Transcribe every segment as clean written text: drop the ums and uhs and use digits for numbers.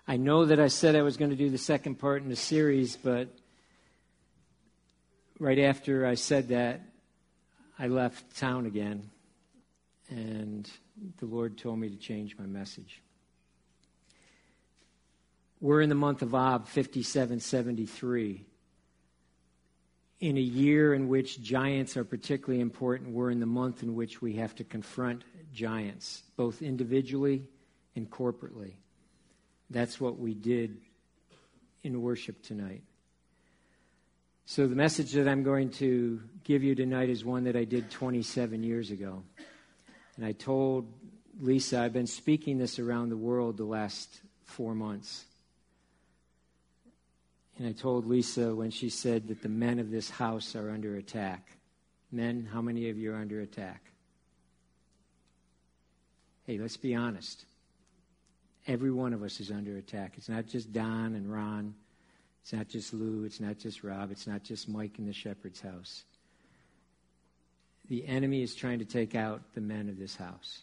I know that I said I was going to do the second part in the series, but right after I said that, I left town again, and the Lord told me to change my message. We're in the month of Ab, 5773. In a year in which giants are particularly important, we're in the month in which we have to confront giants, both individually and corporately. That's what we did in worship tonight. So the message that I'm going to give you tonight is one that I did 27 years ago. And I told Lisa, I've been speaking this around the world the last 4 months. And I told Lisa when she said that the men of this house are under attack. Men, how many of you are under attack? Hey, let's be honest. Every one of us is under attack. It's not just Don and Ron. It's not just Lou. It's not just Rob. It's not just Mike in the shepherd's house. The enemy is trying to take out the men of this house.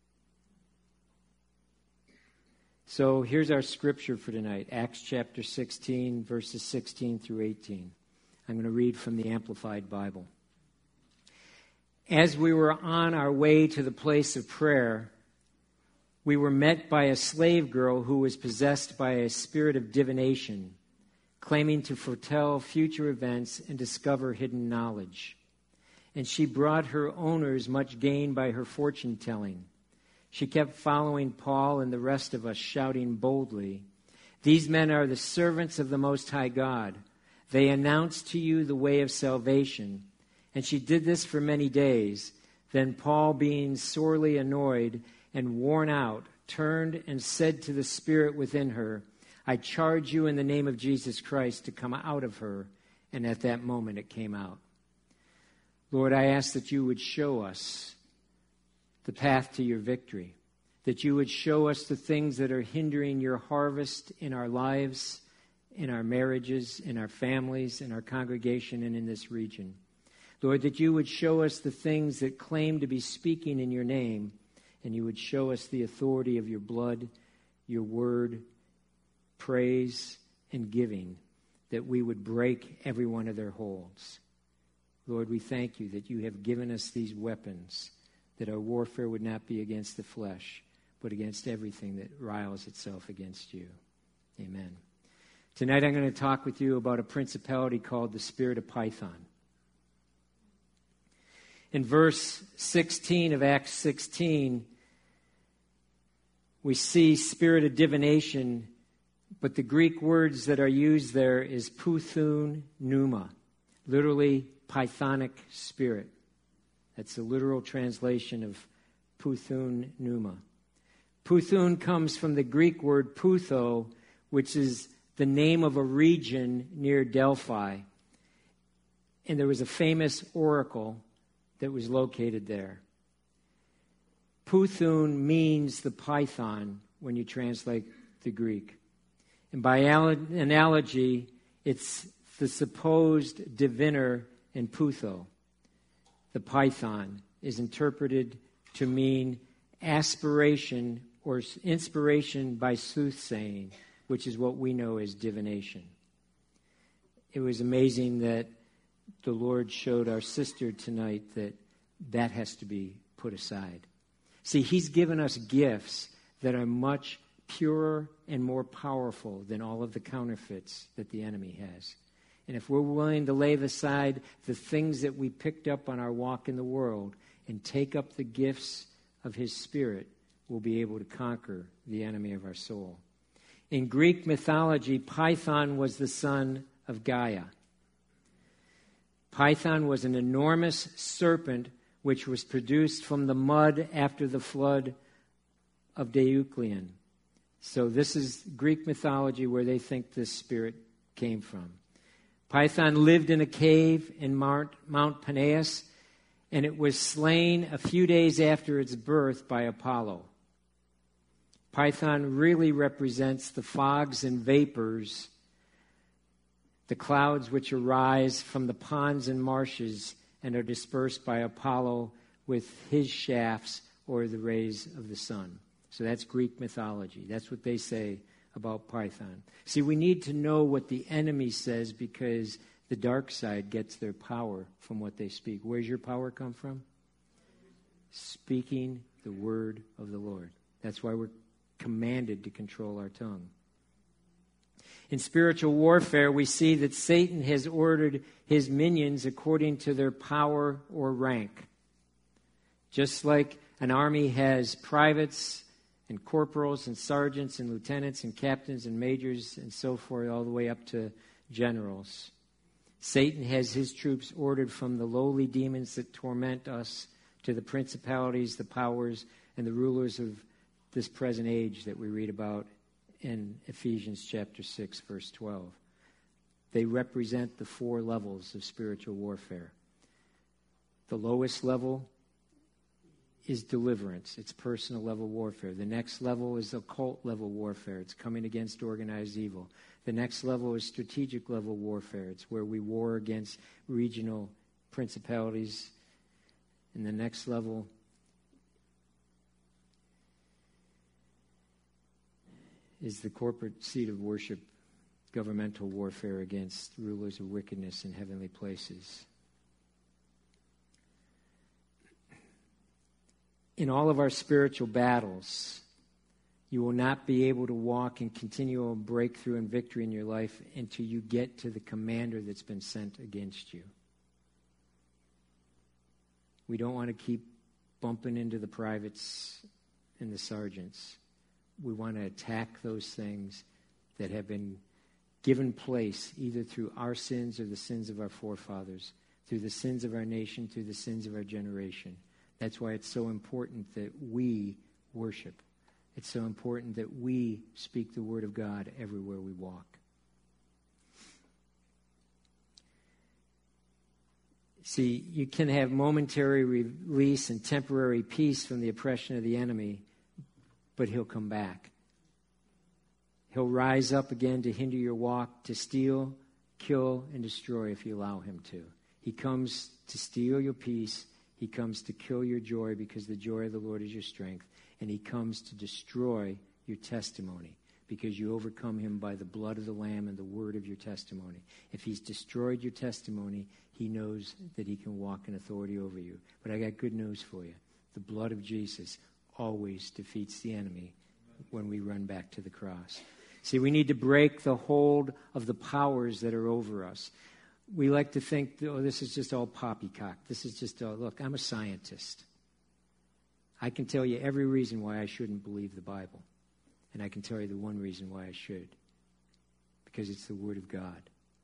So here's our scripture for tonight. Acts chapter 16, verses 16 through 18. I'm going to read from the Amplified Bible. As we were on our way to the place of prayer, we were met by a slave girl who was possessed by a spirit of divination, claiming to foretell future events and discover hidden knowledge. And she brought her owners much gain by her fortune-telling. She kept following Paul and the rest of us, shouting boldly, "These men are the servants of the Most High God. They announce to you the way of salvation." And she did this for many days. Then Paul, being sorely annoyed and worn out, turned and said to the spirit within her, "I charge you in the name of Jesus Christ to come out of her." And at that moment it came out. Lord, I ask that you would show us the path to your victory, that you would show us the things that are hindering your harvest in our lives, in our marriages, in our families, in our congregation, and in this region. Lord, that you would show us the things that claim to be speaking in your name, and you would show us the authority of your blood, your word, praise, and giving, that we would break every one of their holds. Lord, we thank you that you have given us these weapons, that our warfare would not be against the flesh, but against everything that riles itself against you. Amen. Tonight I'm going to talk with you about a principality called the spirit of Python. In verse 16 of Acts 16, we see spirit of divination, but the Greek words that are used there is puthun pneuma, literally Pythonic spirit. That's the literal translation of puthun pneuma. Puthun comes from the Greek word putho, which is the name of a region near Delphi. And there was a famous oracle that was located there. Puthun means the python when you translate the Greek. And by analogy, it's the supposed diviner in Putho. The python is interpreted to mean aspiration or inspiration by soothsaying, which is what we know as divination. It was amazing that the Lord showed our sister tonight that that has to be put aside. See, he's given us gifts that are much purer and more powerful than all of the counterfeits that the enemy has. And if we're willing to lay aside the things that we picked up on our walk in the world and take up the gifts of his Spirit, we'll be able to conquer the enemy of our soul. In Greek mythology, Python was the son of Gaia. Python was an enormous serpent which was produced from the mud after the flood of Deucalion. So this is Greek mythology where they think this spirit came from. Python lived in a cave in Mount Peneus, and it was slain a few days after its birth by Apollo. Python really represents the fogs and vapors, the clouds which arise from the ponds and marshes and are dispersed by Apollo with his shafts or the rays of the sun. So that's Greek mythology. That's what they say about Python. See, we need to know what the enemy says because the dark side gets their power from what they speak. Where's your power come from? Speaking the word of the Lord. That's why we're commanded to control our tongue. In spiritual warfare, we see that Satan has ordered his minions according to their power or rank. Just like an army has privates and corporals and sergeants and lieutenants and captains and majors and so forth, all the way up to generals. Satan has his troops ordered from the lowly demons that torment us to the principalities, the powers, and the rulers of this present age that we read about in Ephesians chapter 6, verse 12. They represent the 4 levels of spiritual warfare. The lowest level is deliverance. It's personal level warfare. The next level is occult level warfare. It's coming against organized evil. The next level is strategic level warfare. It's where we war against regional principalities. And the next level is the corporate seat of worship, governmental warfare against rulers of wickedness in heavenly places. In all of our spiritual battles, you will not be able to walk in continual breakthrough and victory in your life until you get to the commander that's been sent against you. We don't want to keep bumping into the privates and the sergeants. We want to attack those things that have been given place either through our sins or the sins of our forefathers, through the sins of our nation, through the sins of our generation. That's why it's so important that we worship. It's so important that we speak the word of God everywhere we walk. See, you can have momentary release and temporary peace from the oppression of the enemy, but he'll come back. He'll rise up again to hinder your walk, to steal, kill, and destroy if you allow him to. He comes to steal your peace. He comes to kill your joy because the joy of the Lord is your strength. And he comes to destroy your testimony because you overcome him by the blood of the Lamb and the word of your testimony. If he's destroyed your testimony, he knows that he can walk in authority over you. But I got good news for you. The blood of Jesus always defeats the enemy when we run back to the cross. See, we need to break the hold of the powers that are over us. We like to think, oh, this is just all poppycock. This is just, look, I'm a scientist. I can tell you every reason why I shouldn't believe the Bible. And I can tell you the one reason why I should. Because it's the Word of God.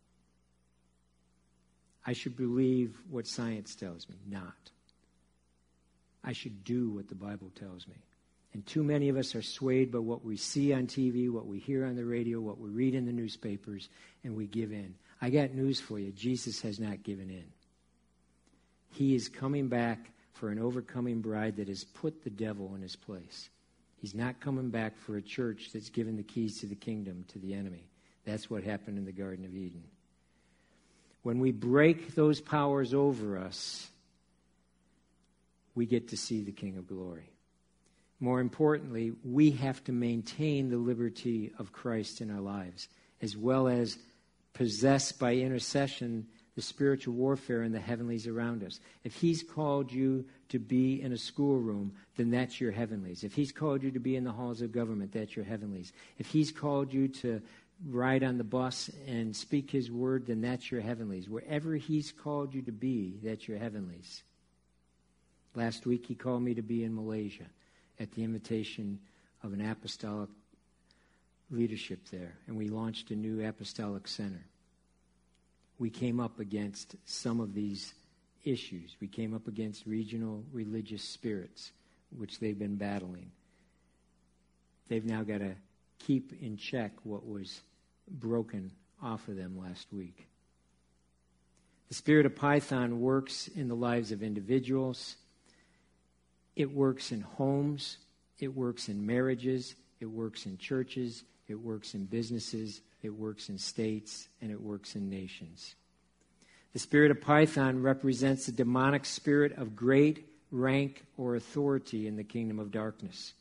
I should believe what science tells me, not. I should do what the Bible tells me. And too many of us are swayed by what we see on TV, what we hear on the radio, what we read in the newspapers, and we give in. I got news for you. Jesus has not given in. He is coming back for an overcoming bride that has put the devil in his place. He's not coming back for a church that's given the keys to the kingdom to the enemy. That's what happened in the Garden of Eden. When we break those powers over us, we get to see the King of Glory. More importantly, we have to maintain the liberty of Christ in our lives, as well as possess by intercession the spiritual warfare in the heavenlies around us. If he's called you to be in a schoolroom, then that's your heavenlies. If he's called you to be in the halls of government, that's your heavenlies. If he's called you to ride on the bus and speak his word, then that's your heavenlies. Wherever he's called you to be, that's your heavenlies. Last week he called me to be in Malaysia at the invitation of an apostolic leadership there, and we launched a new apostolic center. We came up against some of these issues. We came up against regional religious spirits, which they've been battling. They've now got to keep in check what was broken off of them last week. The spirit of Python works in the lives of individuals. It works in homes. It works in marriages. It works in churches. It works in businesses. It works in states. And it works in nations. The spirit of Python represents the demonic spirit of great rank or authority in the kingdom of darkness.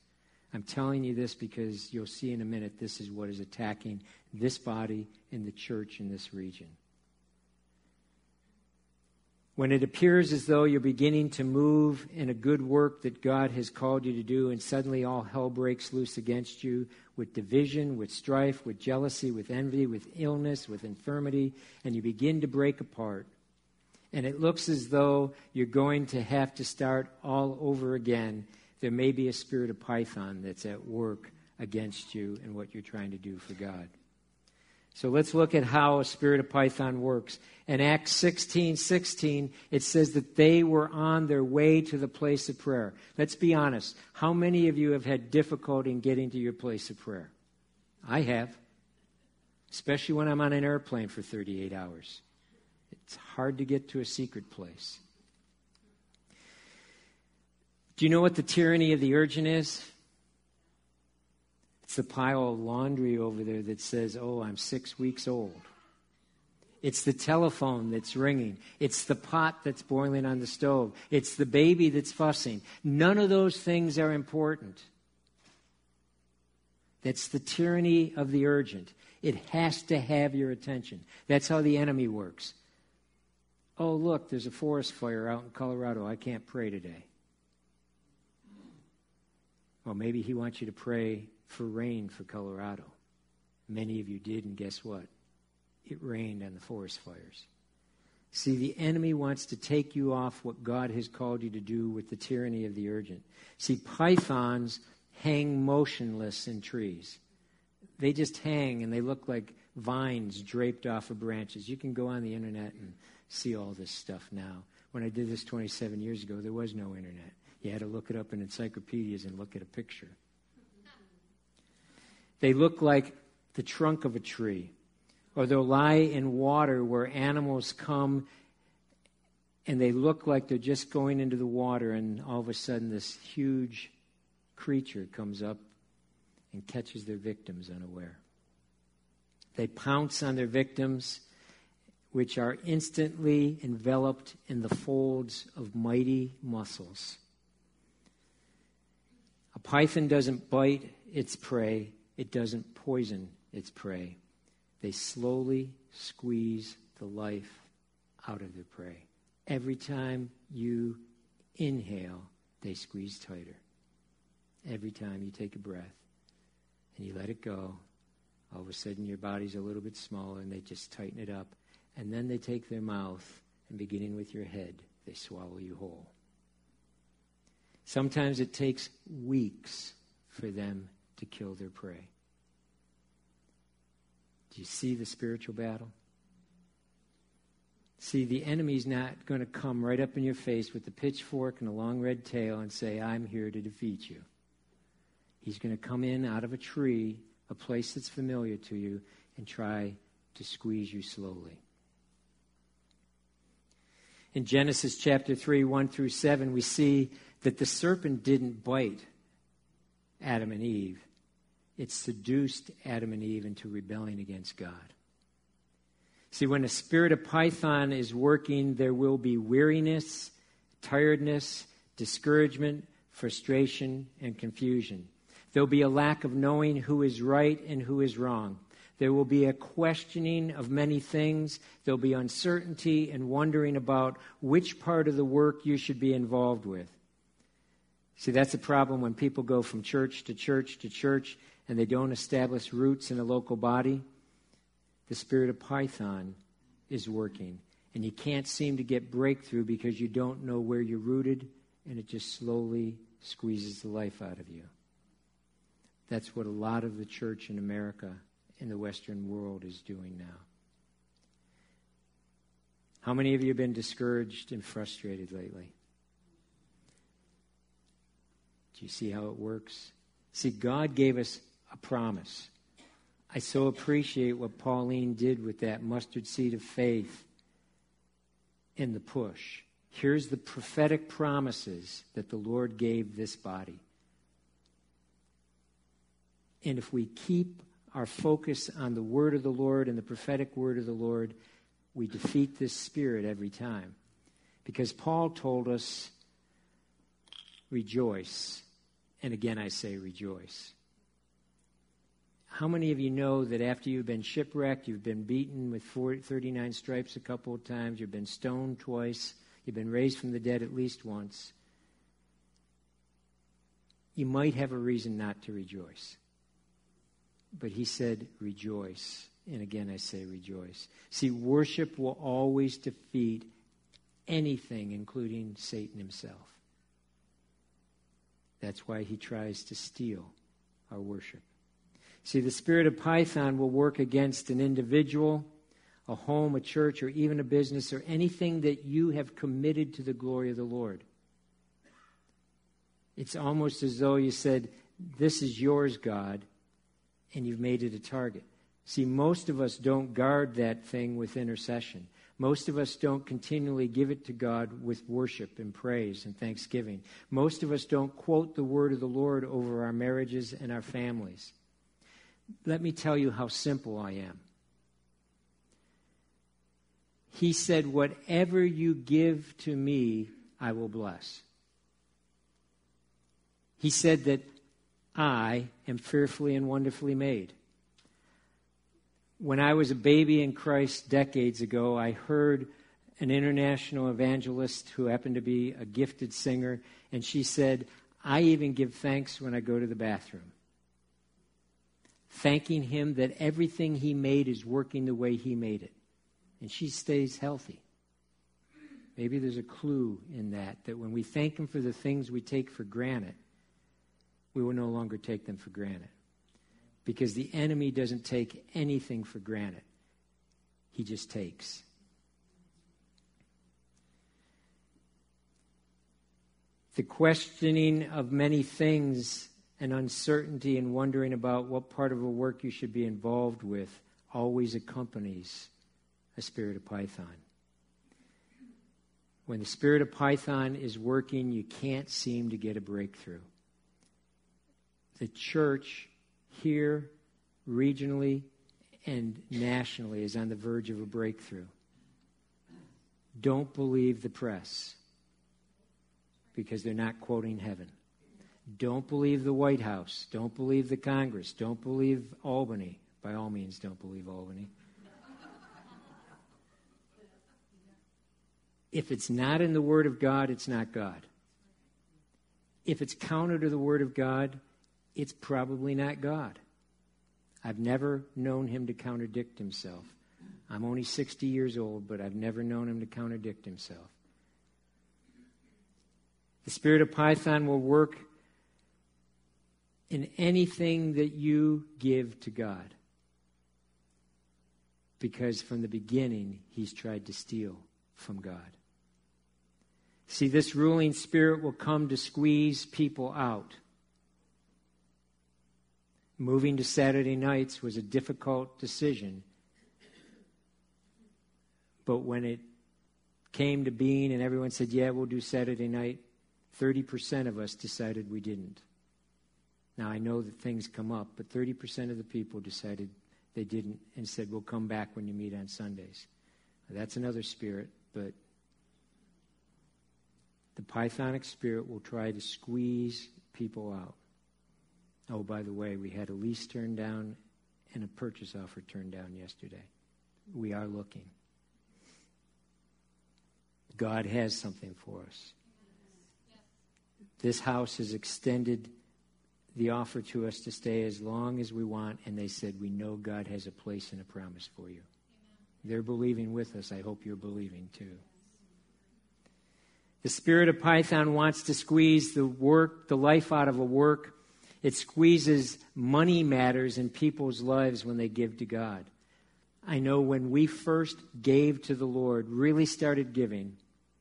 I'm telling you this because you'll see in a minute this is what is attacking this body and the church in this region. When it appears as though you're beginning to move in a good work that God has called you to do, and suddenly all hell breaks loose against you with division, with strife, with jealousy, with envy, with illness, with infirmity, and you begin to break apart, and it looks as though you're going to have to start all over again, there may be a spirit of Python that's at work against you and what you're trying to do for God. So let's look at how a spirit of Python works. In Acts 16:16, it says that they were on their way to the place of prayer. Let's be honest. How many of you have had difficulty in getting to your place of prayer? I have. Especially when I'm on an airplane for 38 hours. It's hard to get to a secret place. Do you know what the tyranny of the urgent is? It's the pile of laundry over there that says, oh, I'm 6 weeks old. It's the telephone that's ringing. It's the pot that's boiling on the stove. It's the baby that's fussing. None of those things are important. That's the tyranny of the urgent. It has to have your attention. That's how the enemy works. Oh, look, there's a forest fire out in Colorado. I can't pray today. Well, maybe he wants you to pray for rain for Colorado. Many of you did, and guess what? It rained on the forest fires. See, the enemy wants to take you off what God has called you to do with the tyranny of the urgent. See, pythons hang motionless in trees. They just hang, and they look like vines draped off of branches. You can go on the internet and see all this stuff now. When I did this 27 years ago, there was no internet. You had to look it up in encyclopedias and look at a picture. They look like the trunk of a tree, or they'll lie in water where animals come and they look like they're just going into the water, and all of a sudden this huge creature comes up and catches their victims unaware. They pounce on their victims, which are instantly enveloped in the folds of mighty muscles. A python doesn't bite its prey. It doesn't poison its prey. They slowly squeeze the life out of their prey. Every time you inhale, they squeeze tighter. Every time you take a breath and you let it go, all of a sudden your body's a little bit smaller and they just tighten it up. And then they take their mouth and, beginning with your head, they swallow you whole. Sometimes it takes weeks for them to kill their prey. Do you see the spiritual battle? See, the enemy's not going to come right up in your face with a pitchfork and a long red tail and say, I'm here to defeat you. He's going to come in out of a tree, a place that's familiar to you, and try to squeeze you slowly. In Genesis chapter 3, 1 through 7, we see that the serpent didn't bite Adam and Eve. It seduced Adam and Eve into rebelling against God. See, when a spirit of Python is working, there will be weariness, tiredness, discouragement, frustration, and confusion. There'll be a lack of knowing who is right and who is wrong. There will be a questioning of many things. There'll be uncertainty and wondering about which part of the work you should be involved with. See, that's a problem when people go from church to church to church and they don't establish roots in a local body. The spirit of Python is working. And you can't seem to get breakthrough because you don't know where you're rooted, and it just slowly squeezes the life out of you. That's what a lot of the church in America, in the Western world, is doing now. How many of you have been discouraged and frustrated lately? Do you see how it works? See, God gave us a promise. I so appreciate what Pauline did with that mustard seed of faith in the push. Here's the prophetic promises that the Lord gave this body. And if we keep our focus on the word of the Lord and the prophetic word of the Lord, we defeat this spirit every time. Because Paul told us, rejoice And again, I say rejoice. How many of you know that after you've been shipwrecked, you've been beaten with 39 stripes a couple of times, you've been stoned twice, you've been raised from the dead at least once, you might have a reason not to rejoice. But he said, rejoice. And again, I say rejoice. See, worship will always defeat anything, including Satan himself. That's why he tries to steal our worship. See, the spirit of Python will work against an individual, a home, a church, or even a business, or anything that you have committed to the glory of the Lord. It's almost as though you said, this is yours, God, and you've made it a target. See, most of us don't guard that thing with intercession. Most of us don't continually give it to God with worship and praise and thanksgiving. Most of us don't quote the word of the Lord over our marriages and our families. Let me tell you how simple I am. He said, whatever you give to me, I will bless. He said that I am fearfully and wonderfully made. When I was a baby in Christ decades ago, I heard an international evangelist who happened to be a gifted singer, and she said, I even give thanks when I go to the bathroom. Thanking him that everything he made is working the way he made it. And she stays healthy. Maybe there's a clue in that when we thank him for the things we take for granted, we will no longer take them for granted. Because the enemy doesn't take anything for granted. He just takes. The questioning of many things and uncertainty and wondering about what part of a work you should be involved with always accompanies a spirit of Python. When the spirit of Python is working, you can't seem to get a breakthrough. The church here, regionally, and nationally is on the verge of a breakthrough. Don't believe the press because they're not quoting heaven. Don't believe the White House. Don't believe the Congress. Don't believe Albany. By all means, don't believe Albany. If it's not in the Word of God, it's not God. If it's counter to the Word of God, it's probably not God. I've never known him to contradict himself. I'm only 60 years old, but I've never known him to contradict himself. The spirit of Python will work in anything that you give to God. Because from the beginning, he's tried to steal from God. See, this ruling spirit will come to squeeze people out. Moving to Saturday nights was a difficult decision. But when it came to being and everyone said, yeah, we'll do Saturday night, 30% of us decided we didn't. Now, I know that things come up, but 30% of the people decided they didn't and said, we'll come back when you meet on Sundays. Now, that's another spirit, but the Pythonic spirit will try to squeeze people out. Oh, by the way, we had a lease turned down and a purchase offer turned down yesterday. We are looking. God has something for us. This house has extended the offer to us to stay as long as we want, and they said, we know God has a place and a promise for you. They're believing with us. I hope you're believing too. The spirit of Python wants to squeeze the life out of a work. It squeezes money matters in people's lives when they give to God. I know when we first gave to the Lord, really started giving,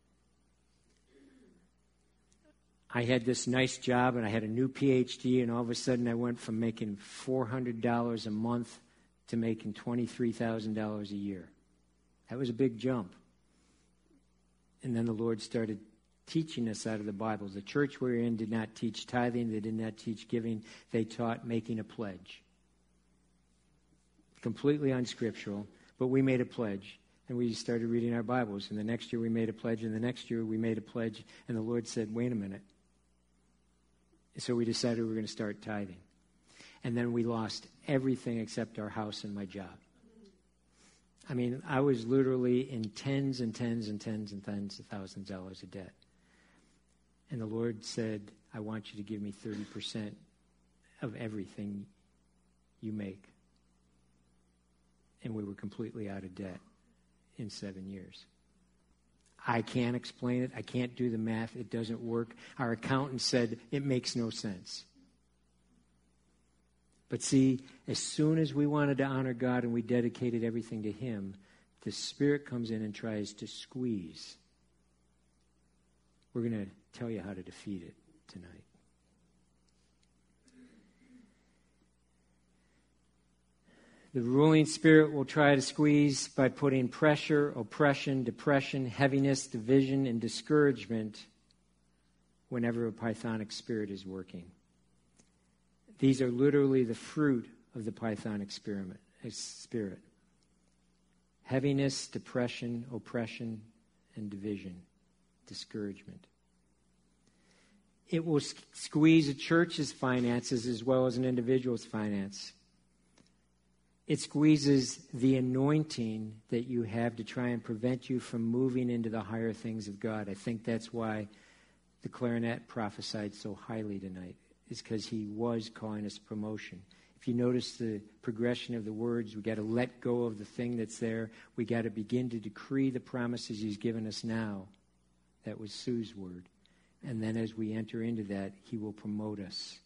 I had this nice job and I had a new PhD, and all of a sudden I went from making $400 a month to making $23,000 a year. That was a big jump. And then the Lord started teaching us out of the Bible. The church we were in did not teach tithing. They did not teach giving. They taught making a pledge. Completely unscriptural, but we made a pledge. And we started reading our Bibles. And the next year we made a pledge. And the next year we made a pledge. And the Lord said, wait a minute. So we decided we were going to start tithing. And then we lost everything except our house and my job. I mean, I was literally in tens and tens and tens and tens of thousands of dollars of debt. And the Lord said, I want you to give me 30% of everything you make. And we were completely out of debt in 7 years. I can't explain it. I can't do the math. It doesn't work. Our accountant said it makes no sense. But see, as soon as we wanted to honor God and we dedicated everything to Him, the Spirit comes in and tries to squeeze. We're going to tell you how to defeat it tonight. The ruling spirit will try to squeeze by putting pressure, oppression, depression, heaviness, division, and discouragement whenever a pythonic spirit is working. These are literally the fruit of the pythonic spirit. Heaviness, depression, oppression, and division, discouragement. It will squeeze a church's finances as well as an individual's finance. It squeezes the anointing that you have to try and prevent you from moving into the higher things of God. I think that's why the clarinet prophesied so highly tonight, is because he was calling us promotion. If you notice the progression of the words, we got to let go of the thing that's there. We got to begin to decree the promises he's given us now. That was Sue's word. And then as we enter into that, he will promote us.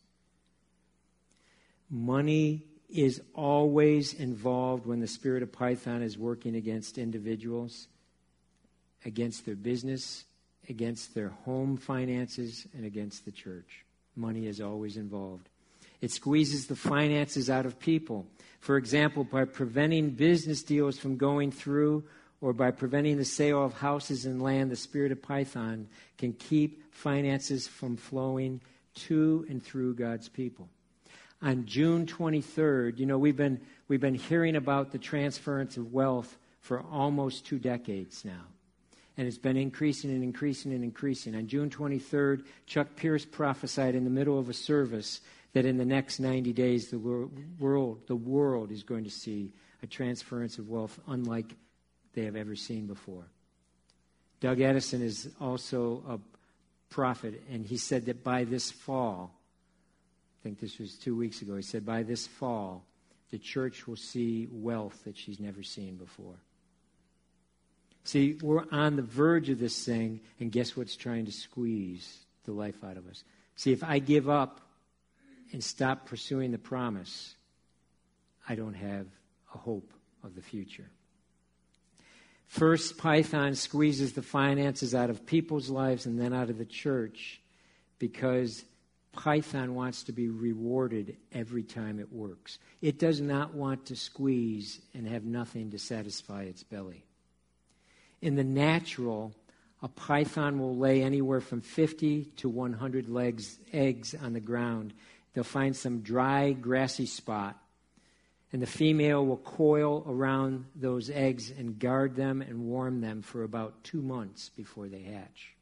Money is always involved when the spirit of Python is working against individuals, against their business, against their home finances, and against the church. Money is always involved. It squeezes the finances out of people. For example, by preventing business deals from going through or by preventing the sale of houses and land, the spirit of Python can keep finances from flowing to and through God's people. On June 23rd, we've been hearing about the transference of wealth for almost 2 decades now. And it's been increasing and increasing and increasing. On June 23rd, Chuck Pierce prophesied in the middle of a service that in the next 90 days, the world is going to see a transference of wealth unlike they have ever seen before. Doug Edison is also a prophet, and he said that by this fall, I think this was 2 weeks ago, he said by this fall, the church will see wealth that she's never seen before. See, we're on the verge of this thing, and guess what's trying to squeeze the life out of us? See, if I give up and stop pursuing the promise, I don't have a hope of the future. First, Python squeezes the finances out of people's lives and then out of the church because Python wants to be rewarded every time it works. It does not want to squeeze and have nothing to satisfy its belly. In the natural, a python will lay anywhere from 50 to 100 eggs on the ground. They'll find some dry, grassy spot, and the female will coil around those eggs and guard them and warm them for about 2 months before they hatch.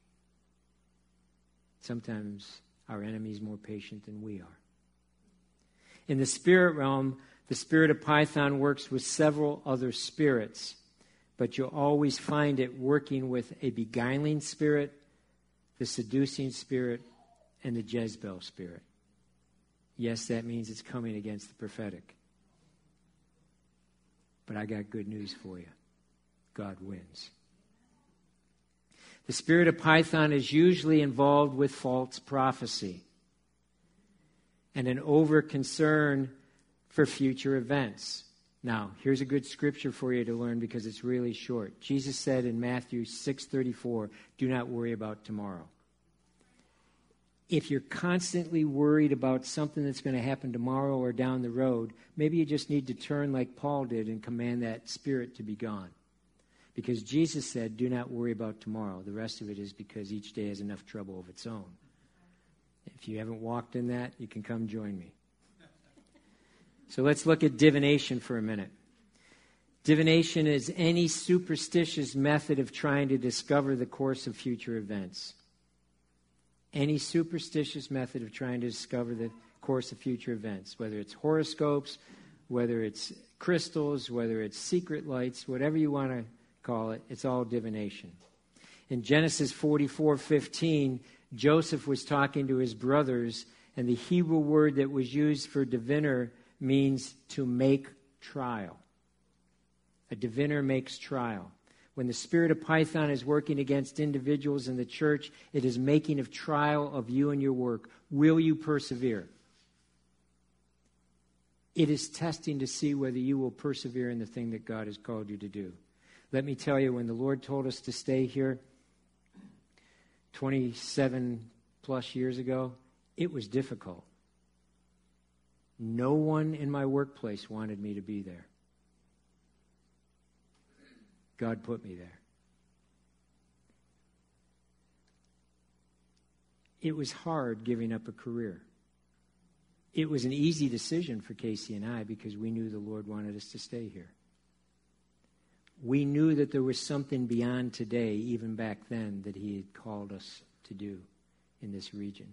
Sometimes our enemy is more patient than we are. In the spirit realm, the spirit of Python works with several other spirits, but you'll always find it working with a beguiling spirit, the seducing spirit, and the Jezebel spirit. Yes, that means it's coming against the prophetic. But I got good news for you. God wins. The spirit of Python is usually involved with false prophecy and an over-concern for future events. Now, here's a good scripture for you to learn because it's really short. Jesus said in Matthew 6:34, "Do not worry about tomorrow." If you're constantly worried about something that's going to happen tomorrow or down the road, maybe you just need to turn like Paul did and command that spirit to be gone. Because Jesus said, "Do not worry about tomorrow." The rest of it is because each day has enough trouble of its own. If you haven't walked in that, you can come join me. So let's look at divination for a minute. Divination is any superstitious method of trying to discover the course of future events. any superstitious method of trying to discover the course of future events, whether it's horoscopes, whether it's crystals, whether it's secret lights, whatever you want to call it, it's all divination. In Genesis 44:15, Joseph was talking to his brothers, and the Hebrew word that was used for diviner means to make trial. A diviner makes trial. When the spirit of Python is working against individuals in the church, it is making a trial of you and your work. Will you persevere? It is testing to see whether you will persevere in the thing that God has called you to do. Let me tell you, when the Lord told us to stay here 27 plus years ago, it was difficult. No one in my workplace wanted me to be there. God put me there. It was hard giving up a career. It was an easy decision for Casey and I because we knew the Lord wanted us to stay here. We knew that there was something beyond today, even back then, that He had called us to do in this region.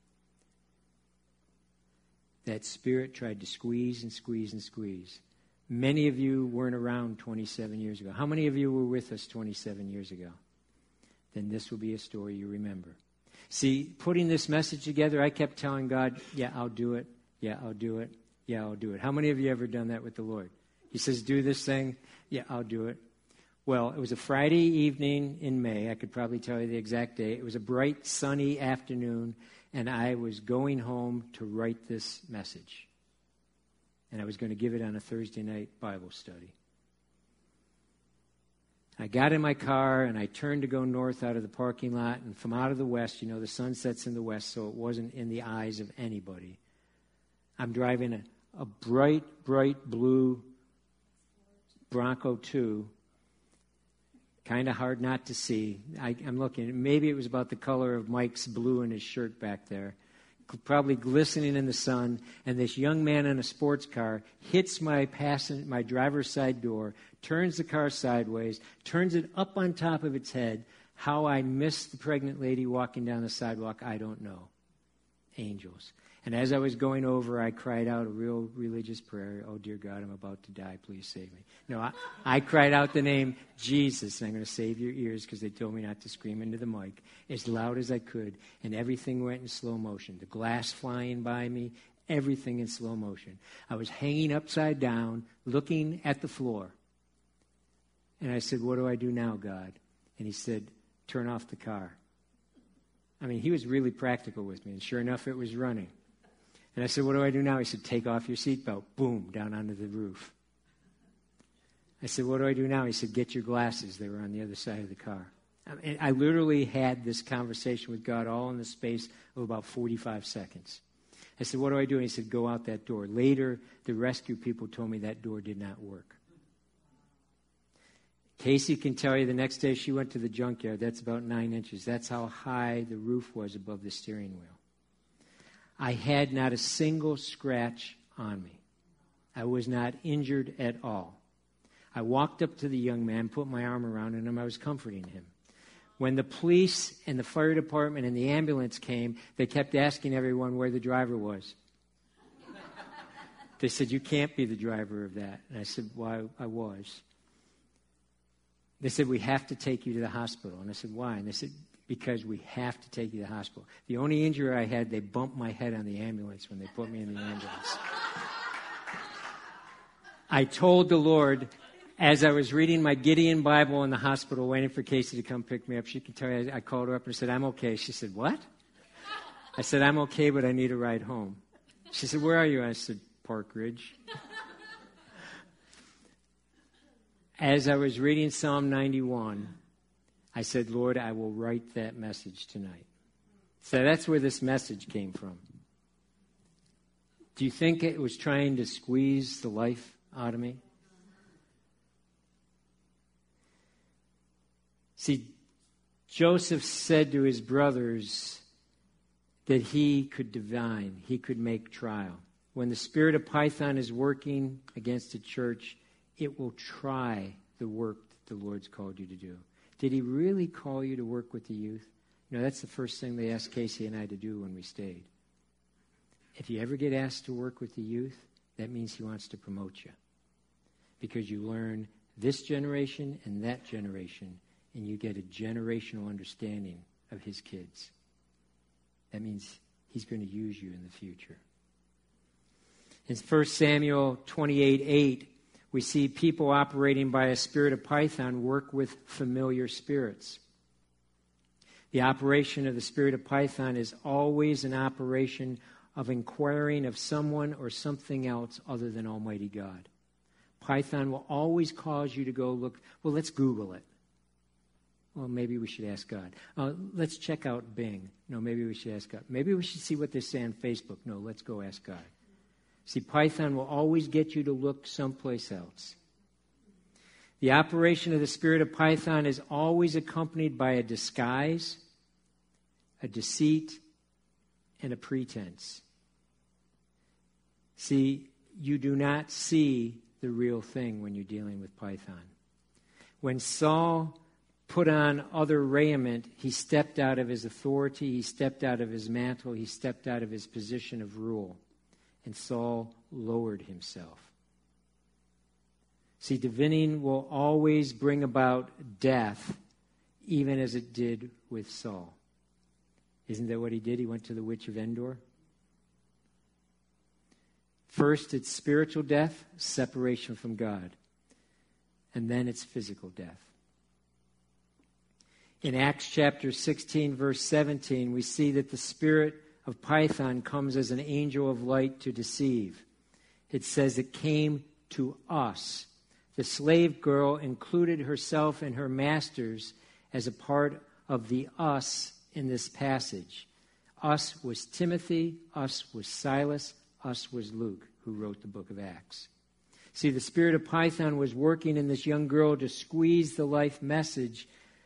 That spirit tried to squeeze and squeeze and squeeze. Many of you weren't around 27 years ago. How many of you were with us 27 years ago? Then this will be a story you remember. See, putting this message together, I kept telling God, yeah, I'll do it. Yeah, I'll do it. Yeah, I'll do it. How many of you ever done that with the Lord? He says, do this thing. Yeah, I'll do it. Well, it was a Friday evening in May. I could probably tell you the exact day. It was a bright, sunny afternoon, and I was going home to write this message. And I was going to give it on a Thursday night Bible study. I got in my car, and I turned to go north out of the parking lot, and from out of the west, the sun sets in the west, so it wasn't in the eyes of anybody. I'm driving a bright, bright blue Bronco 2, kind of hard not to see. I'm looking. Maybe it was about the color of Mike's blue in his shirt back there, probably glistening in the sun. And this young man in a sports car hits my driver's side door, turns the car sideways, turns it up on top of its head. How I missed the pregnant lady walking down the sidewalk, I don't know. Angels. And as I was going over, I cried out a real religious prayer. Oh, dear God, I'm about to die. Please save me. No, I cried out the name Jesus, and I'm going to save your ears because they told me not to scream into the mic, as loud as I could, and everything went in slow motion. The glass flying by me, everything in slow motion. I was hanging upside down, looking at the floor. And I said, what do I do now, God? And He said, turn off the car. I mean, He was really practical with me, and sure enough, it was running. And I said, what do I do now? He said, take off your seatbelt. Boom, down onto the roof. I said, what do I do now? He said, get your glasses. They were on the other side of the car. I literally had this conversation with God all in the space of about 45 seconds. I said, what do I do? And He said, go out that door. Later, the rescue people told me that door did not work. Casey can tell you the next day she went to the junkyard. That's about 9 inches. That's how high the roof was above the steering wheel. I had not a single scratch on me. I was not injured at all. I walked up to the young man, put my arm around him, and I was comforting him. When the police and the fire department and the ambulance came, they kept asking everyone where the driver was. They said, you can't be the driver of that. And I said, well, I was. They said, we have to take you to the hospital. And I said, why? And they said, because we have to take you to the hospital. The only injury I had, they bumped my head on the ambulance when they put me in the ambulance. I told the Lord, as I was reading my Gideon Bible in the hospital, waiting for Casey to come pick me up, she could tell you, I called her up and said, I'm okay. She said, what? I said, I'm okay, but I need a ride home. She said, where are you? I said, Park Ridge. As I was reading Psalm 91, I said, Lord, I will write that message tonight. So that's where this message came from. Do you think it was trying to squeeze the life out of me? See, Joseph said to his brothers that he could divine, he could make trial. When the spirit of Python is working against a church, it will try the work that the Lord's called you to do. Did He really call you to work with the youth? That's the first thing they asked Casey and I to do when we stayed. If you ever get asked to work with the youth, that means he wants to promote you. Because you learn this generation and that generation, and you get a generational understanding of his kids. That means he's going to use you in the future. In 1 Samuel 28:8, we see people operating by a spirit of Python work with familiar spirits. The operation of the spirit of Python is always an operation of inquiring of someone or something else other than Almighty God. Python will always cause you to go look, well, let's Google it. Well, maybe we should ask God. Let's check out Bing. No, maybe we should ask God. Maybe we should see what they say on Facebook. No, let's go ask God. See, Python will always get you to look someplace else. The operation of the spirit of Python is always accompanied by a disguise, a deceit, and a pretense. See, you do not see the real thing when you're dealing with Python. When Saul put on other raiment, he stepped out of his authority, he stepped out of his mantle, he stepped out of his position of rule. And Saul lowered himself. See, divining will always bring about death, even as it did with Saul. Isn't that what he did? He went to the witch of Endor. First, it's spiritual death, separation from God. And then it's physical death. In Acts chapter 16, verse 17, we see that the spirit of Python comes as an angel of light to deceive. It says it came to us. The slave girl included herself and her masters as a part of the us in this passage. Us was Timothy, us was Silas, us was Luke, who wrote the book of Acts. See, the spirit of Python was working in this young girl to squeeze the life message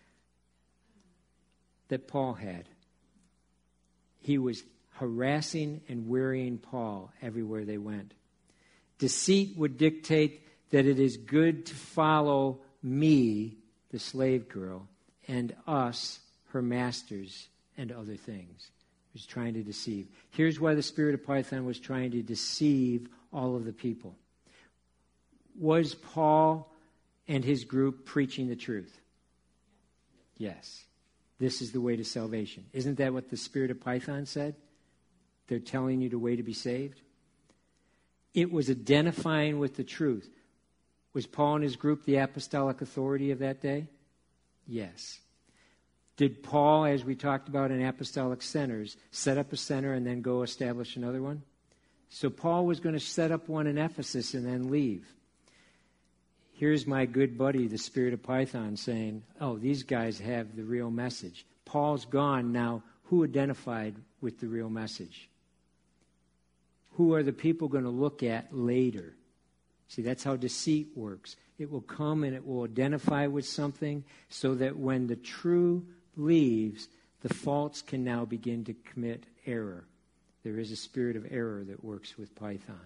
that Paul had. He was harassing and wearying Paul everywhere they went. Deceit would dictate that it is good to follow me, the slave girl, and us, her masters, and other things. He was trying to deceive. Here's why the spirit of Python was trying to deceive all of the people. Was Paul and his group preaching the truth? Yes. This is the way to salvation. Isn't that what the spirit of Python said? They're telling you the way to be saved. It was identifying with the truth. Was Paul and his group the apostolic authority of that day? Yes. Did Paul, as we talked about in apostolic centers, set up a center and then go establish another one? So Paul was going to set up one in Ephesus and then leave. Here's my good buddy, the spirit of Python, saying, oh, these guys have the real message. Paul's gone. Now, who identified with the real message? Who are the people going to look at later? See, that's how deceit works. It will come and it will identify with something so that when the true leaves, the false can now begin to commit error. There is a spirit of error that works with Python.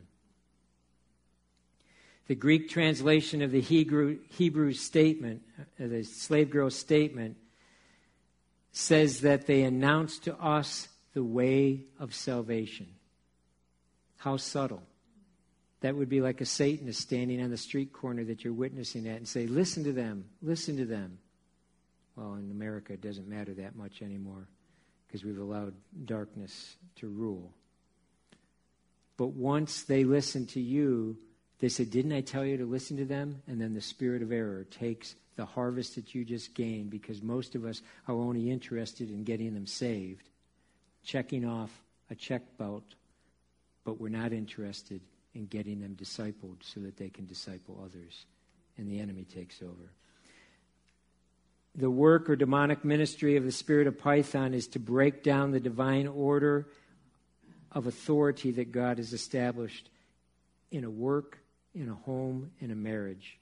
The Greek translation of the Hebrew statement, the slave girl statement, says that they announce to us the way of salvation. How subtle. That would be like a Satanist standing on the street corner that you're witnessing at and say, listen to them, listen to them. Well, in America, it doesn't matter that much anymore because we've allowed darkness to rule. But once they listen to you, they say, didn't I tell you to listen to them? And then the spirit of error takes the harvest that you just gained, because most of us are only interested in getting them saved, checking off a check belt, but we're not interested in getting them discipled so that they can disciple others. And the enemy takes over. The work or demonic ministry of the spirit of Python is to break down the divine order of authority that God has established in a work, in a home, in a marriage.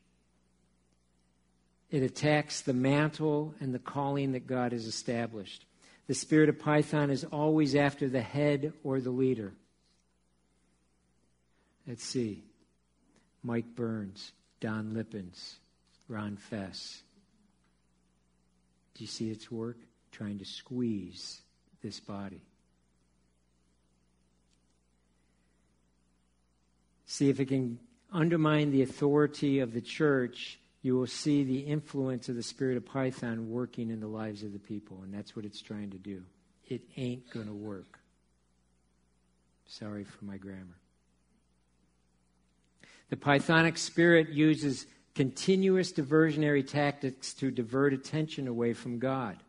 It attacks the mantle and the calling that God has established. The spirit of Python is always after the head or the leader. Let's see. Mike Burns, Don Lippens, Ron Fess. Do you see its work? trying to squeeze this body. See, if it can undermine the authority of the church, you will see the influence of the spirit of Python working in the lives of the people, and that's what it's trying to do. It ain't going to work. Sorry for my grammar. The Pythonic spirit uses continuous diversionary tactics to divert attention away from God,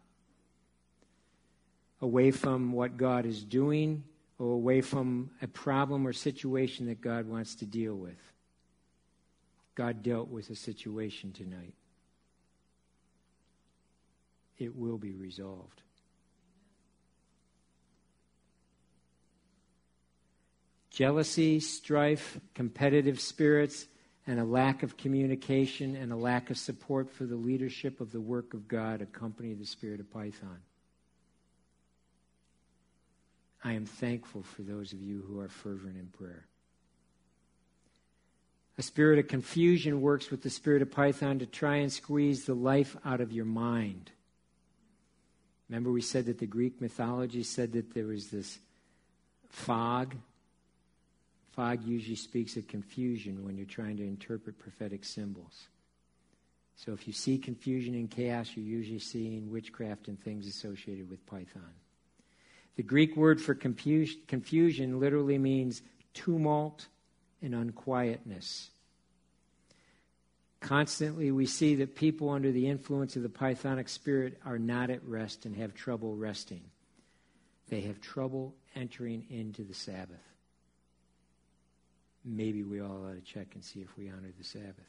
away from what God is doing, or away from a problem or situation that God wants to deal with. God dealt with a situation tonight. It will be resolved. Jealousy, strife, competitive spirits, and a lack of communication and a lack of support for the leadership of the work of God accompany the spirit of Python. I am thankful for those of you who are fervent in prayer. A spirit of confusion works with the spirit of Python to try and squeeze the life out of your mind. Remember we said that the Greek mythology said that there was this fog. Fog usually speaks of confusion when you're trying to interpret prophetic symbols. So if you see confusion and chaos, you're usually seeing witchcraft and things associated with Python. The Greek word for confusion literally means tumult and unquietness. Constantly we see that people under the influence of the Pythonic spirit are not at rest and have trouble resting. They have trouble entering into the Sabbath. Maybe we all ought to check and see if we honor the Sabbath.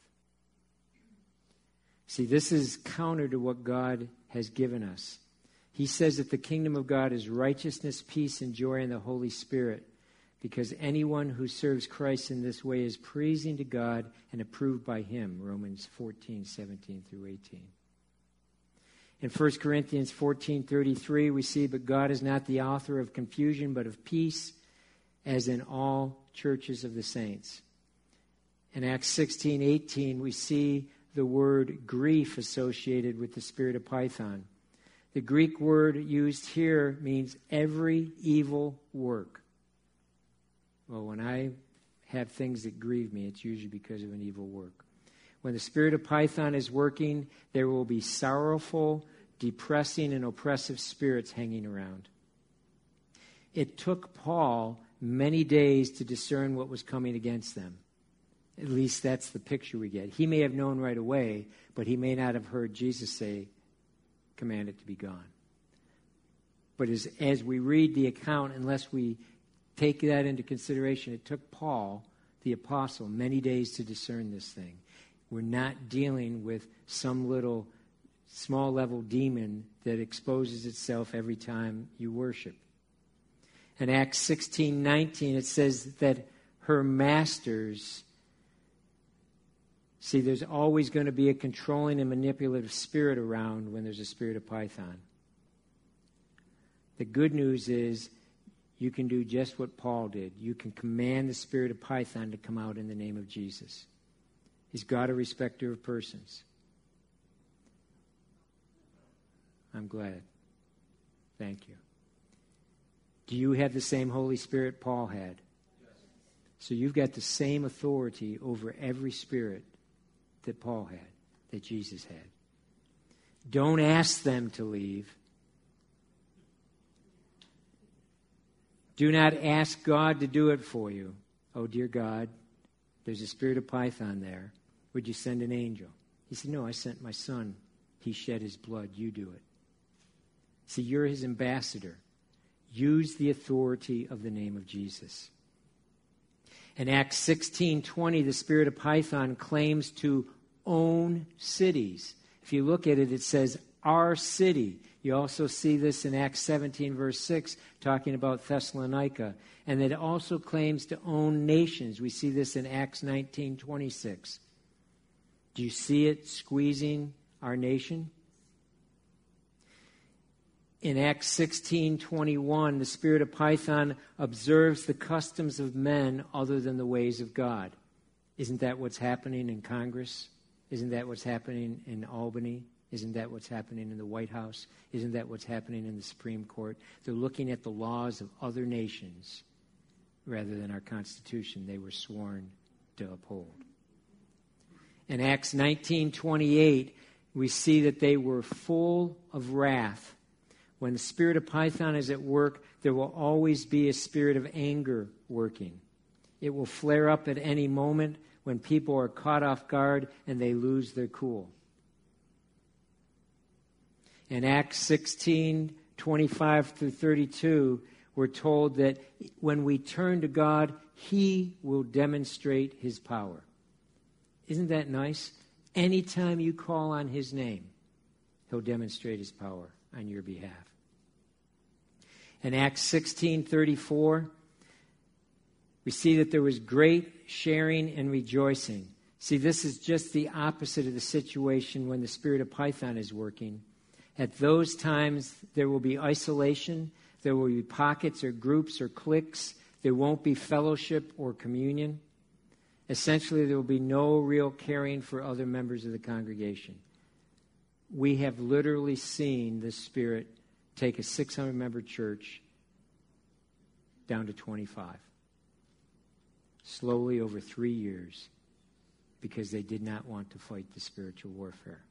See, this is counter to what God has given us. He says that the kingdom of God is righteousness, peace, and joy in the Holy Spirit, because anyone who serves Christ in this way is pleasing to God and approved by Him, Romans 14:17 through 18. In 1 Corinthians 14:33, we see, but God is not the author of confusion, but of peace, as in all churches of the saints. In Acts 16:18, we see the word grief associated with the spirit of Python. The Greek word used here means every evil work. Well, when I have things that grieve me, it's usually because of an evil work. When the spirit of Python is working, there will be sorrowful, depressing, and oppressive spirits hanging around. It took Paul many days to discern what was coming against them. At least that's the picture we get. He may have known right away, but he may not have heard Jesus say, command it to be gone. But as we read the account, unless we take that into consideration, it took Paul, the apostle, many days to discern this thing. We're not dealing with some little small level demon that exposes itself every time you worship. In Acts 16:19, it says that her masters, see, there's always going to be a controlling and manipulative spirit around when there's a spirit of Python. The good news is you can do just what Paul did. You can command the spirit of Python to come out in the name of Jesus. Is God a respecter of persons? I'm glad. Thank you. Do you have the same Holy Spirit Paul had? Yes. So you've got the same authority over every spirit that Paul had, that Jesus had. Don't ask them to leave. Do not ask God to do it for you. Oh, dear God, there's a spirit of Python there. Would you send an angel? He said, no, I sent my son. He shed his blood. You do it. See, you're his ambassador. Use the authority of the name of Jesus. In Acts 16:20, the spirit of Python claims to own cities. If you look at it, it says, our city. You also see this in Acts 17, verse 6, talking about Thessalonica. And it also claims to own nations. We see this in Acts 19:26. Do you see it squeezing our nation? In Acts 16:21, the spirit of Python observes the customs of men other than the ways of God. Isn't that what's happening in Congress? Isn't that what's happening in Albany? Isn't that what's happening in the White House? Isn't that what's happening in the Supreme Court? They're looking at the laws of other nations rather than our Constitution they were sworn to uphold. In Acts 19:28, we see that they were full of wrath. When the spirit of Python is at work, there will always be a spirit of anger working. It will flare up at any moment when people are caught off guard and they lose their cool. In Acts 16:25 through 32, we're told that when we turn to God, He will demonstrate His power. Isn't that nice? Anytime you call on His name, He'll demonstrate His power on your behalf. In Acts 16:34, we see that there was great sharing and rejoicing. See, this is just the opposite of the situation when the spirit of Python is working. At those times, there will be isolation. There will be pockets or groups or cliques. There won't be fellowship or communion. Essentially, there will be no real caring for other members of the congregation. We have literally seen this spirit take a 600-member church down to 25. Slowly over 3 years, because they did not want to fight the spiritual warfare.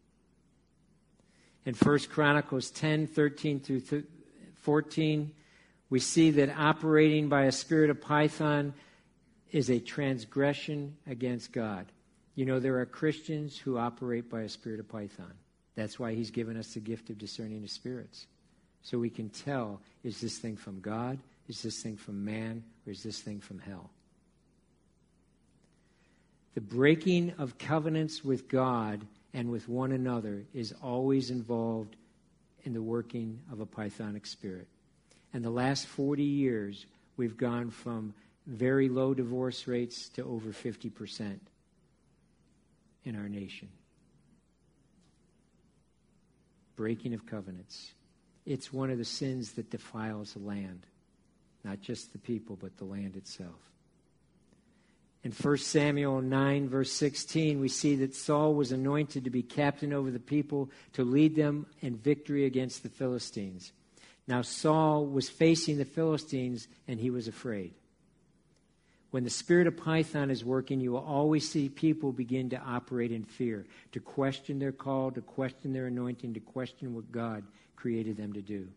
In 1 Chronicles 10:13 through 14, we see that operating by a spirit of Python is a transgression against God. You know, there are Christians who operate by a spirit of Python. That's why He's given us the gift of discerning of spirits. So we can tell, is this thing from God? Is this thing from man? Or is this thing from hell? The breaking of covenants with God and with one another is always involved in the working of a Pythonic spirit. And the last 40 years, we've gone from very low divorce rates to over 50% in our nation. Breaking of covenants. It's one of the sins that defiles the land. Not just the people, but the land itself. In 1 Samuel 9, verse 16, we see that Saul was anointed to be captain over the people to lead them in victory against the Philistines. Now Saul was facing the Philistines, and he was afraid. When the spirit of Python is working, you will always see people begin to operate in fear, to question their call, to question their anointing, to question what God created them to do.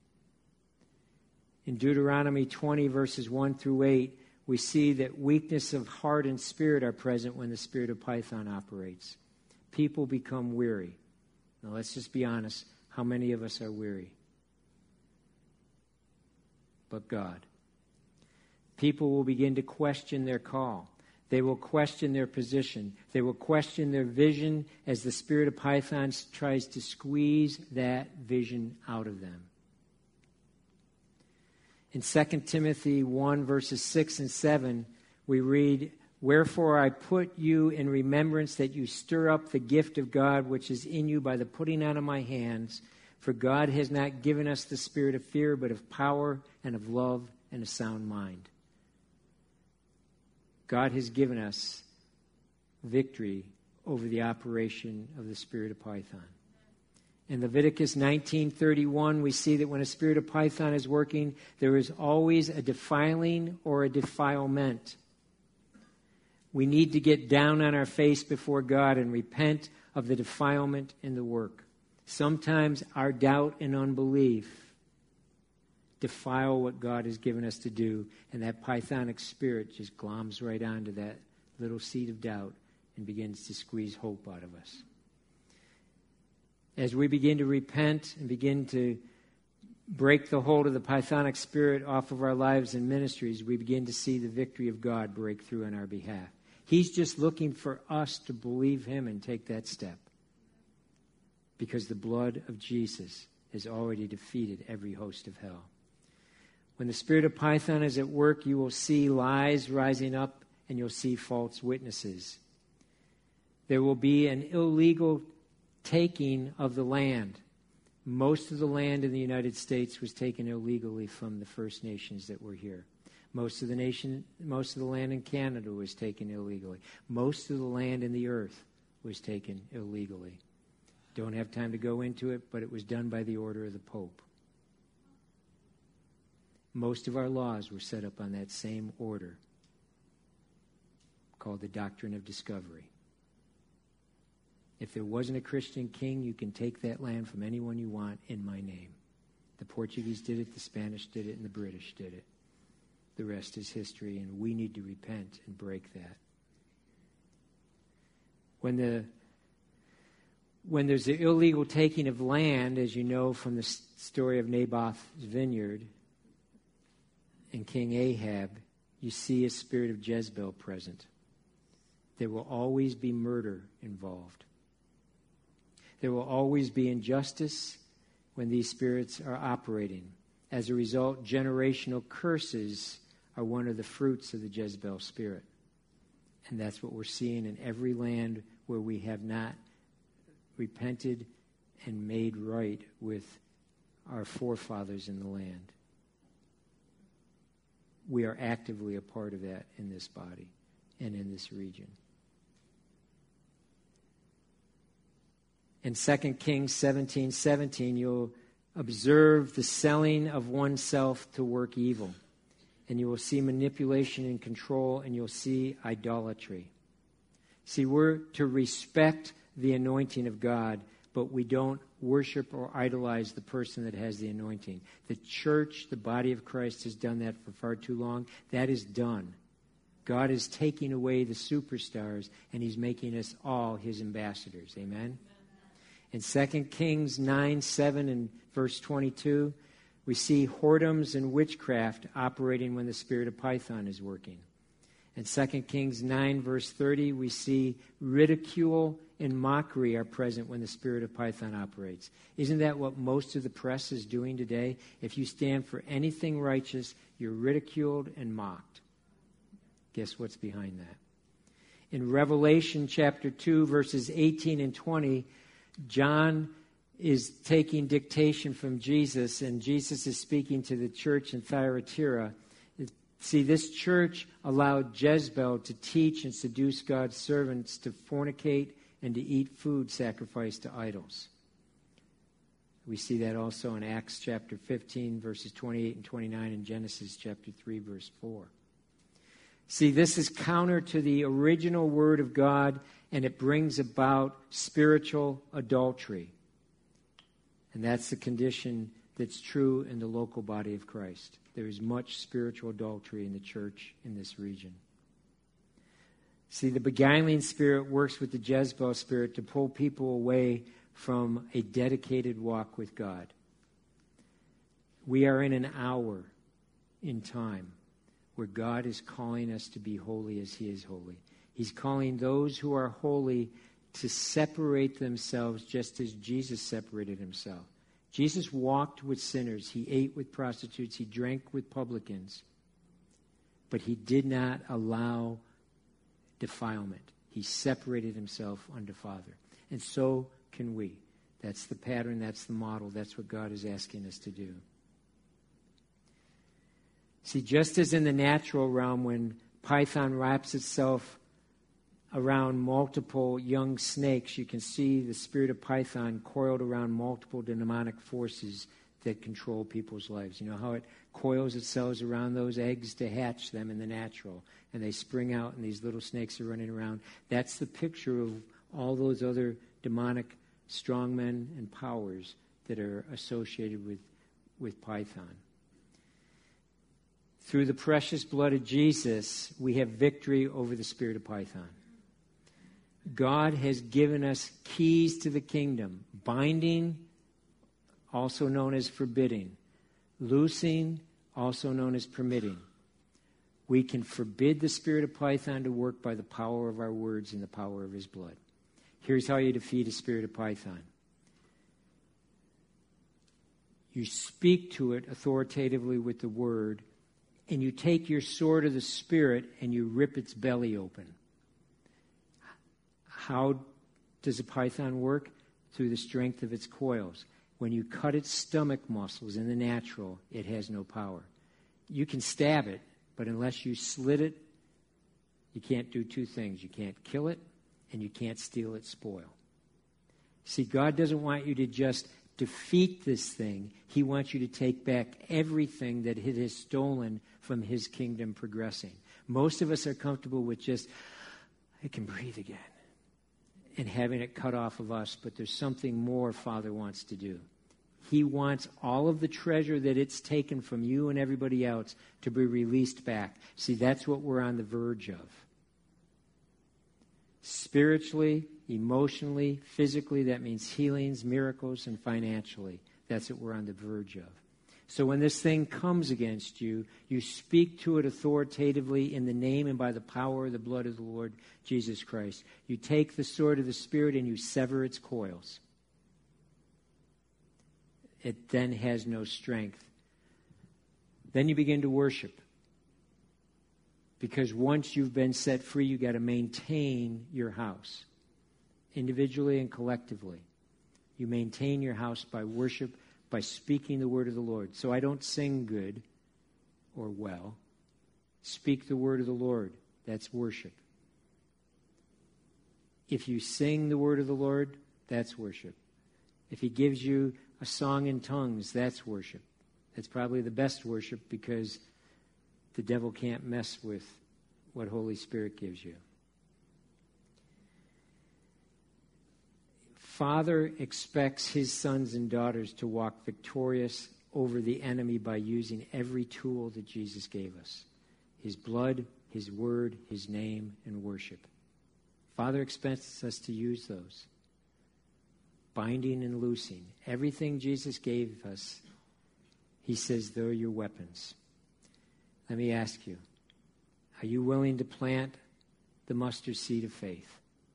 In Deuteronomy 20, verses 1 through 8, we see that weakness of heart and spirit are present when the spirit of Python operates. People become weary. Now let's just be honest. How many of us are weary? But God. People will begin to question their call. They will question their position. They will question their vision as the spirit of Python tries to squeeze that vision out of them. In 2 Timothy 1, verses 6 and 7, we read, "Wherefore I put you in remembrance that you stir up the gift of God which is in you by the putting on of my hands. For God has not given us the spirit of fear, but of power and of love and a sound mind." God has given us victory over the operation of the spirit of Python. In Leviticus 19:31, we see that when a spirit of Python is working, there is always a defiling or a defilement. We need to get down on our face before God and repent of the defilement in the work. Sometimes our doubt and unbelief defile what God has given us to do, and that Pythonic spirit just gloms right onto that little seed of doubt and begins to squeeze hope out of us. As we begin to repent and begin to break the hold of the Pythonic spirit off of our lives and ministries, we begin to see the victory of God break through on our behalf. He's just looking for us to believe Him and take that step, because the blood of Jesus has already defeated every host of hell. When the spirit of Python is at work, you will see lies rising up and you'll see false witnesses. There will be an illegal taking of the land. Most of the land in the United States was taken illegally from the First Nations that were here. Most of the land in Canada was taken illegally. Most of the land in the earth was taken illegally. Don't have time to go into it, but it was done by the order of the Pope. Most of our laws were set up on that same order, called the doctrine of discovery. If there wasn't a Christian king, you can take that land from anyone you want in my name. The Portuguese did it, the Spanish did it, and the British did it. The rest is history, and we need to repent and break that. When there's the illegal taking of land, as you know from the story of Naboth's vineyard and King Ahab, you see a spirit of Jezebel present. There will always be murder involved. There will always be injustice when these spirits are operating. As a result, generational curses are one of the fruits of the Jezebel spirit. And that's what we're seeing in every land where we have not repented and made right with our forefathers in the land. We are actively a part of that in this body and in this region. In 2 Kings 17:17, you'll observe the selling of oneself to work evil. And you will see manipulation and control, and you'll see idolatry. See, we're to respect the anointing of God, but we don't worship or idolize the person that has the anointing. The church, the body of Christ, has done that for far too long. That is done. God is taking away the superstars, and he's making us all his ambassadors. Amen? In 2 Kings 9:7 and verse 22, we see whoredoms and witchcraft operating when the spirit of Python is working. In 2 Kings 9 verse 30, we see ridicule and mockery are present when the spirit of Python operates. Isn't that what most of the press is doing today? If you stand for anything righteous, you're ridiculed and mocked. Guess what's behind that? In Revelation chapter 2 verses 18 and 20, John is taking dictation from Jesus, and Jesus is speaking to the church in Thyatira. See, this church allowed Jezebel to teach and seduce God's servants to fornicate and to eat food sacrificed to idols. We see that also in Acts chapter 15, verses 28 and 29, and Genesis chapter 3, verse 4. See, this is counter to the original word of God, and it brings about spiritual adultery. And that's the condition that's true in the local body of Christ. There is much spiritual adultery in the church in this region. See, the beguiling spirit works with the Jezebel spirit to pull people away from a dedicated walk with God. We are in an hour in time where God is calling us to be holy as he is holy. He's calling those who are holy to separate themselves just as Jesus separated himself. Jesus walked with sinners. He ate with prostitutes. He drank with publicans. But he did not allow defilement. He separated himself unto Father. And so can we. That's the pattern. That's the model. That's what God is asking us to do. See, just as in the natural realm, when Python wraps itself around multiple young snakes, you can see the spirit of Python coiled around multiple demonic forces that control people's lives. You know how it coils itself around those eggs to hatch them in the natural, and they spring out and these little snakes are running around. That's the picture of all those other demonic strongmen and powers that are associated with Python. Through the precious blood of Jesus, we have victory over the spirit of Python. God has given us keys to the kingdom. Binding, also known as forbidding. Loosing, also known as permitting. We can forbid the spirit of Python to work by the power of our words and the power of his blood. Here's how you defeat a spirit of Python. You speak to it authoritatively with the word, and you take your sword of the Spirit and you rip its belly open. How does a python work? Through the strength of its coils. When you cut its stomach muscles in the natural, it has no power. You can stab it, but unless you slit it, you can't do two things. You can't kill it, and you can't steal its spoil. See, God doesn't want you to just defeat this thing. He wants you to take back everything that it has stolen from his kingdom progressing. Most of us are comfortable with just, I can breathe again, and having it cut off of us, but there's something more Father wants to do. He wants all of the treasure that it's taken from you and everybody else to be released back. See, that's what we're on the verge of. Spiritually, emotionally, physically, that means healings, miracles, and financially. That's what we're on the verge of. So when this thing comes against you, you speak to it authoritatively in the name and by the power of the blood of the Lord Jesus Christ. You take the sword of the Spirit and you sever its coils. It then has no strength. Then you begin to worship. Because once you've been set free, you've got to maintain your house, individually and collectively. You maintain your house by worship, by speaking the word of the Lord. So I don't sing good or well. Speak the word of the Lord. That's worship. If you sing the word of the Lord, that's worship. If he gives you a song in tongues, that's worship. That's probably the best worship because the devil can't mess with what Holy Spirit gives you. Father expects his sons and daughters to walk victorious over the enemy by using every tool that Jesus gave us. His blood, his word, his name, and worship. Father expects us to use those. Binding and loosing. Everything Jesus gave us, he says, they're your weapons. Let me ask you, are you willing to plant the mustard seed of faith?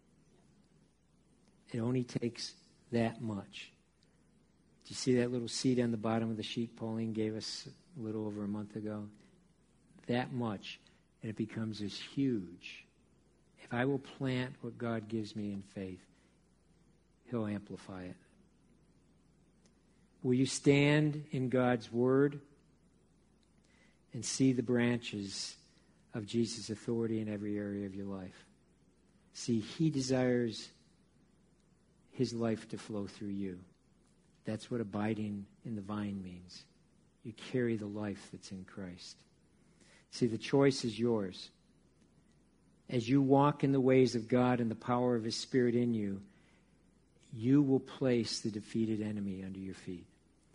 It only takes that much. Do you see that little seed on the bottom of the sheet Pauline gave us a little over a month ago? That much, and it becomes as huge. If I will plant what God gives me in faith, he'll amplify it. Will you stand in God's word and see the branches of Jesus' authority in every area of your life? See, he desires his life to flow through you. That's what abiding in the vine means. You carry the life that's in Christ. See, the choice is yours. As you walk in the ways of God and the power of his Spirit in you, you will place the defeated enemy under your feet.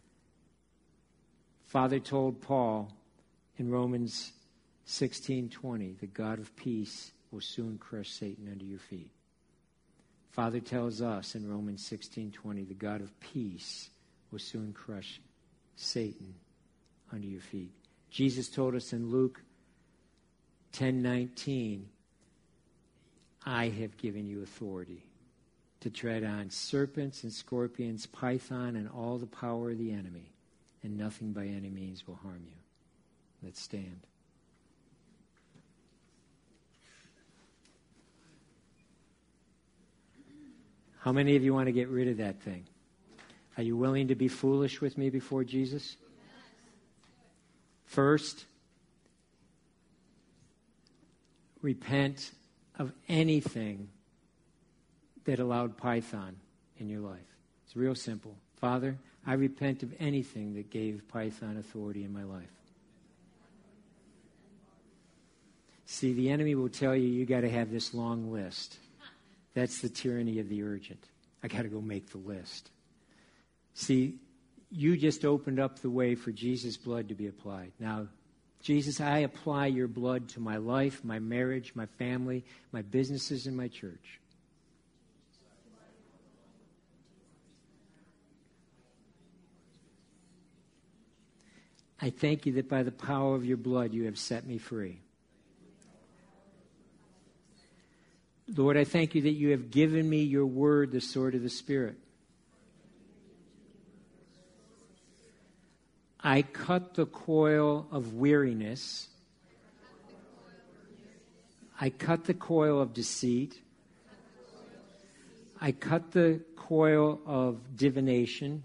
Father told Paul in Romans 16:20, the God of peace will soon crush Satan under your feet. Father tells us in Romans 16:20, the God of peace will soon crush Satan under your feet. Jesus told us in Luke 10:19, I have given you authority to tread on serpents and scorpions, python, and all the power of the enemy, and nothing by any means will harm you. Let's stand. How many of you want to get rid of that thing? Are you willing to be foolish with me before Jesus? First, repent of anything that allowed Python in your life. It's real simple. Father, I repent of anything that gave Python authority in my life. See, the enemy will tell you, you got to have this long list. That's the tyranny of the urgent. I got to go make the list. See, you just opened up the way for Jesus' blood to be applied. Now, Jesus, I apply your blood to my life, my marriage, my family, my businesses, and my church. I thank you that by the power of your blood you have set me free. Lord, I thank you that you have given me your word, the sword of the Spirit. I cut the coil of weariness. I cut the coil of deceit. I cut the coil of divination.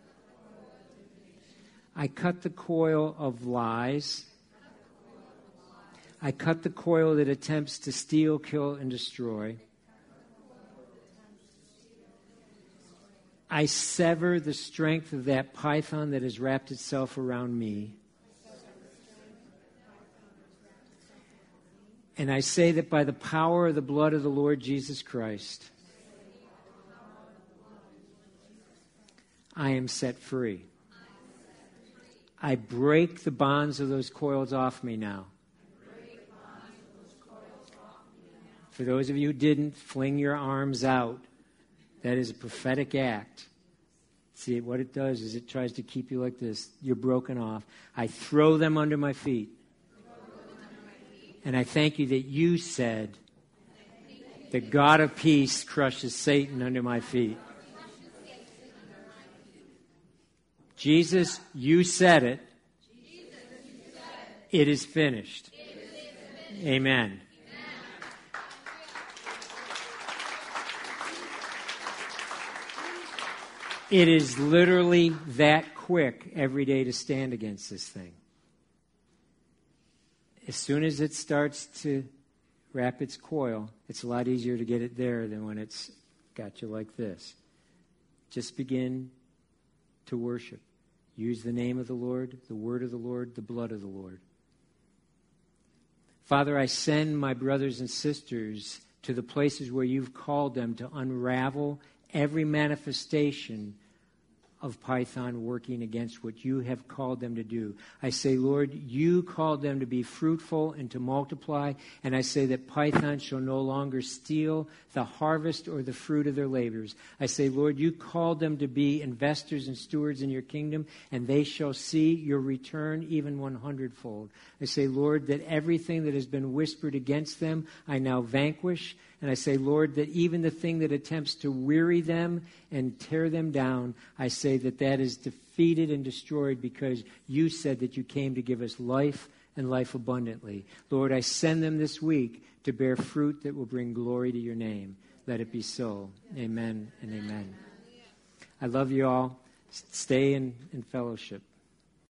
I cut the coil of lies. I cut the coil that attempts to steal, kill, and destroy. I sever the strength of that python that has wrapped itself around me. And I say that by the power of the blood of the Lord Jesus Christ, I am set free. I break the bonds of those coils off me now. For those of you who didn't, fling your arms out. That is a prophetic act. See, what it does is it tries to keep you like this. You're broken off. I throw them under my feet. And I thank you that you said, the God of peace crushes Satan under my feet. Jesus, you said it. It is finished. Amen. It is literally that quick every day to stand against this thing. As soon as it starts to wrap its coil, it's a lot easier to get it there than when it's got you like this. Just begin to worship. Use the name of the Lord, the word of the Lord, the blood of the Lord. Father, I send my brothers and sisters to the places where you've called them to unravel every manifestation of Python working against what you have called them to do. I say, Lord, you called them to be fruitful and to multiply, and I say that Python shall no longer steal the harvest or the fruit of their labors. I say, Lord, you called them to be investors and stewards in your kingdom, and they shall see your return even 100-fold. I say, Lord, that everything that has been whispered against them, I now vanquish. And I say, Lord, that even the thing that attempts to weary them and tear them down, I say that that is defeated and destroyed because you said that you came to give us life and life abundantly. Lord, I send them this week to bear fruit that will bring glory to your name. Let it be so. Amen and amen. I love you all. Stay in fellowship.